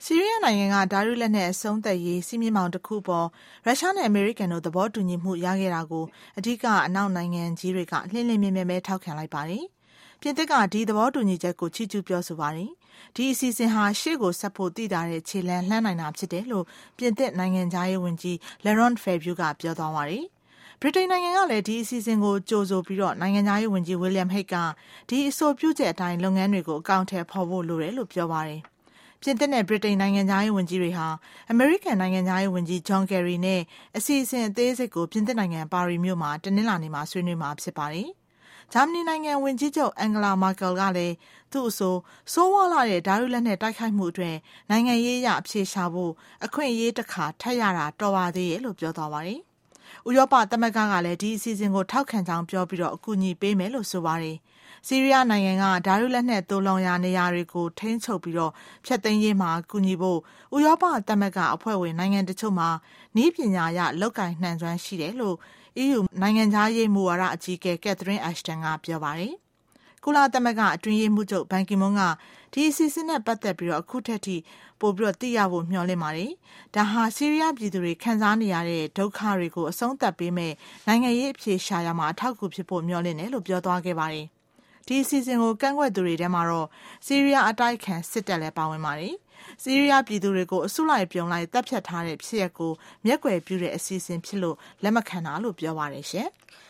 ဆီးရီးယားနိုင်ငံကဓာတုလက်နက်အဆုံးသတ်ရေးစီးမြင့်မောင်တစ်ခုပေါ်ရုရှားနဲ့အမေရိကန်တို့သဘောတူညီမှုရခဲ့တာကိုအဓိကအနောက်နိုင်ငံကြီးတွေကလှည့်လည်မြဲမြဲထောက်ခံလိုက်ပါတယ်။ပြင်သစ်ကဒီသဘောတူညီချက်ကိုချီးကျူးပြောဆိုပါတယ်။ဒီအစီအစဉ်ဟာရှေ့ကိုဆက်ဖို့တည်တာတဲ့ခြေလှမ်းလှမ်းနိုင်တာဖြစ်တယ်လို့ပြင်သစ်နိုင်ငံသားရေးဝန်ကြီး Laurent Fabius ကပြောသွားပါတယ်။ဗြိတိန်နိုင်ငံကလည်းဒီအစီအစဉ်ကိုကြိုဆိုပြီးတော့နိုင်ငံသားရေးဝန်ကြီး William Hague ကဒီအဆိုပြုချက်အတိုင်းလုပ်ငန်းတွေကိုအကောင့်ထဲပေါ်ဖို့လိုတယ်လို့ပြောပါတယ်။ပြင်သစ်နဲ့ဗြိတိန်နိုင်ငံသားရေးဝန်ကြီးတွေဟာအမေရိကန်နိုင်ငံသားရေးဝန်ကြီး John Kerry နဲ့အစီအစဉ်အသေးစိတ်ကိုပြင်သစ်နိုင်ငံပါရီမြို့မှာတနင်္လာနေ့မှာဆွေးနွေးမှာဖြစ်ပါတယ်။ဂျာမနီနိုင်ငံဝန်ကြီးချုပ် Angela Merkel ကလည်းသူ့အဆိုးဝါးလာတဲ့ဓာတုလက်နက်တိုက်ခိုက်မှုအတွက်နိုင်ငံရေးအရအဖြေရှာဖို့အခွင့်အရေးတစ်ခါထပ်ရတာတော်ပါသေးရဲ့လို့ပြောသွားပါတယ်။ဥရောပသမဂ္ဂကလည်းဒီအစီအစဉ်ကိုထောက်ခံကြောင်းပြောပြီးတော့အကူအညီပေးမယ်လို့ဆိုပါတယ်။ဆီးရီးယားနိုင်ငံကဓာတုလက်နက်သိုလှောင်ရာနေရာတွေကိုထိန်းချုပ်ပြီးတော့ဖျက်သိမ်းရေးမှာကူညီဖို့ဥရောပသမဂ္ဂအဖွဲ့ဝင်နိုင်ငံတချို့မှာနည်းပညာရလောက်ကင်နှံစွမ်းရှိတယ်လို့ EU နိုင်ငံသားရေးမူဝါဒအကြီးအကဲ Catherine Ashton ကပြောပါတယ်။ကုလသမဂ္ဂအတွင်းရေးမှူးချုပ်ဘန်ကီမွန်းကဒီအစီအစဉ်နဲ့ပတ်သက်ပြီးတော့အခုထက်ထိပိုပြီးတော့သိရဖို့မျှော်လင့်ပါတယ်။ဒါဟာဆီးရီးယားပြည်သူတွေခံစားနေရတဲ့ဒုက္ခတွေကိုအဆုံးသတ်ပေးမဲ့နိုင်ငံရေးအဖြေရှာရမှာအထောက်အကူဖြစ်ဖို့မျှော်လင့်တယ်လို့ပြောသွားခဲ့ပါတယ်။ဒီအစီအစဉ်ကိုကန့်ကွက်သူတွေထဲမှာတော့ဆီးရီးယားအတိုက်ခံစစ်တပ်လည်းပါဝင်ပါတယ်။ဆီးရီးယားပြည်သူတွေကိုအစုလိုက်ပြုံလိုက်တပ်ဖြတ်ထားတဲ့ဖြစ်ရပ်ကိုမျက်ကွယ်ပြုတဲ့အစီအစဉ်ဖြစ်လို့လက်မခံတာလို့ပြောပါတယ်ရှင်။